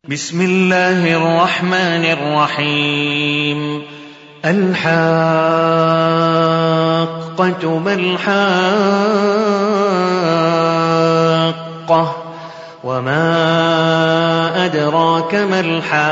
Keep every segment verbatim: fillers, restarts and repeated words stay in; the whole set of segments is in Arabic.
بسم الله الرحمن الرحيم. الحاقة ما الحاقة وما أدراك ما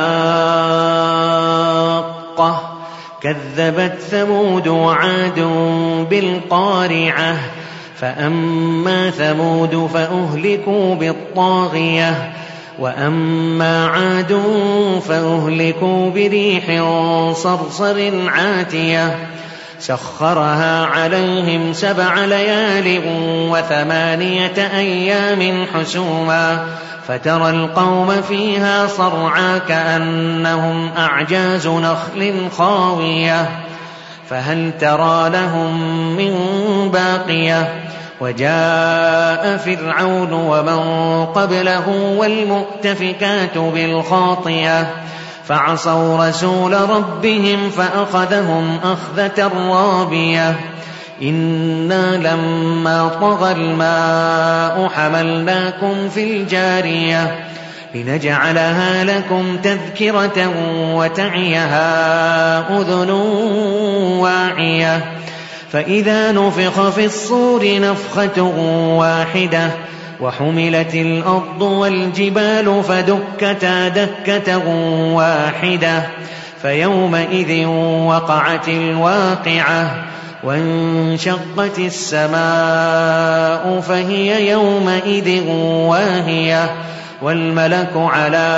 الحاقة كذبت ثمود وعاد بالقارعة فأما ثمود فأهلكوا بالطاغية وأما عاد فأهلكوا بريح صرصر عاتية سخرها عليهم سبع ليال وثمانية أيام حسوما فترى القوم فيها صرعى كأنهم أعجاز نخل خاوية فهل ترى لهم من باقية وجاء فرعون ومن قبله والمؤتفكات بالخاطية فعصوا رسول ربهم فأخذهم أخذة رابية إنا لما طغى الماء حملناكم في الجارية لنجعلها لكم تذكرة وتعيها أذن واعية فإذا نفخ في الصور نفخة واحدة وحملت الأرض والجبال فدكتا دكة واحدة فيومئذ وقعت الواقعة وانشقت السماء فهي يومئذ واهية والملك على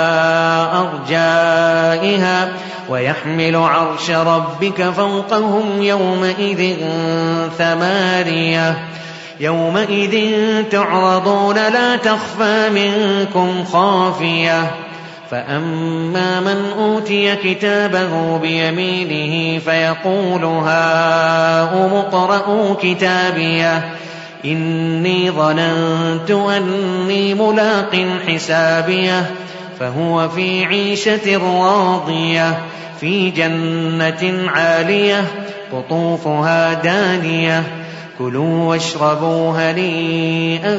أرجائها ويحمل عرش ربك فوقهم يومئذ ثمانية يومئذ تعرضون لا تخفى منكم خافية فأما من أوتي كتابه بيمينه فيقول هاؤم اقرءوا كتابيه إني ظننت أني ملاق حسابيه فهو في عيشة راضية في جنة عالية قطوفها دانية كلوا واشربوا هنيئا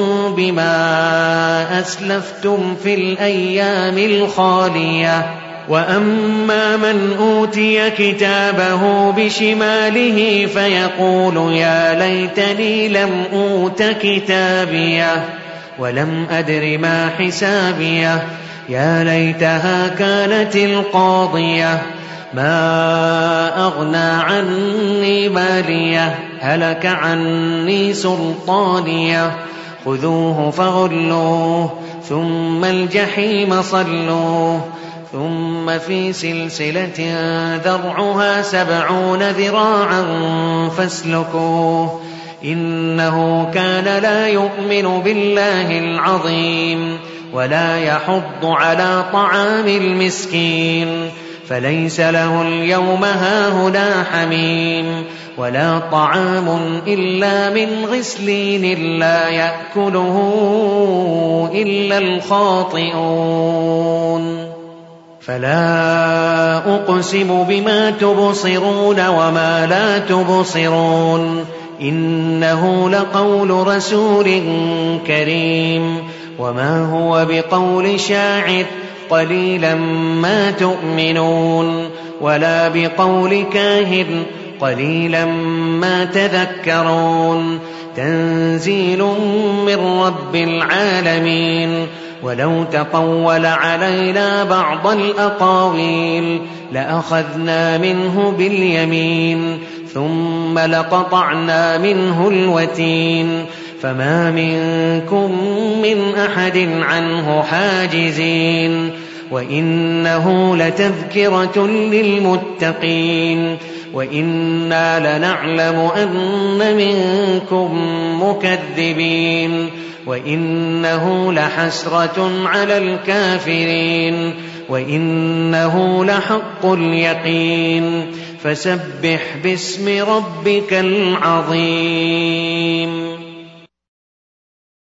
بما أسلفتم في الأيام الخالية وأما من أوتي كتابه بشماله فيقول يا ليتني لم أوت كتابيه ولم أدر ما حسابيه يا ليتها كانت القاضية ما أغنى عني ماليه هلك عني سلطانيه خذوه فغلوه ثم الجحيم صلوه ثم في سلسلة ذرعها سبعون ذراعا فاسلكوه إنه كان لا يؤمن بالله العظيم ولا يحض على طعام المسكين فليس له اليوم هاهنا حميم ولا طعام إلا من غسلين لا يأكله إلا الخاطئون فلا أقسم بما تبصرون وما لا تبصرون إنه لقول رسول كريم وما هو بقول شاعر قليلا ما تؤمنون ولا بقول كاهن قليلا ما تذكرون تنزيل من رب العالمين ولو تقول علينا بعض الأقاويل لأخذنا منه باليمين ثم لقطعنا منه الوتين فما منكم من أحد عنه حاجزين وإنه لتذكرة للمتقين وإنا لنعلم أن منكم مكذبين وإنه لحسرة على الكافرين وإنه لحق اليقين فسبح باسم ربك العظيم.